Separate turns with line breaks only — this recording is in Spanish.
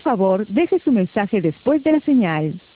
favor, deje su mensaje después de la señal.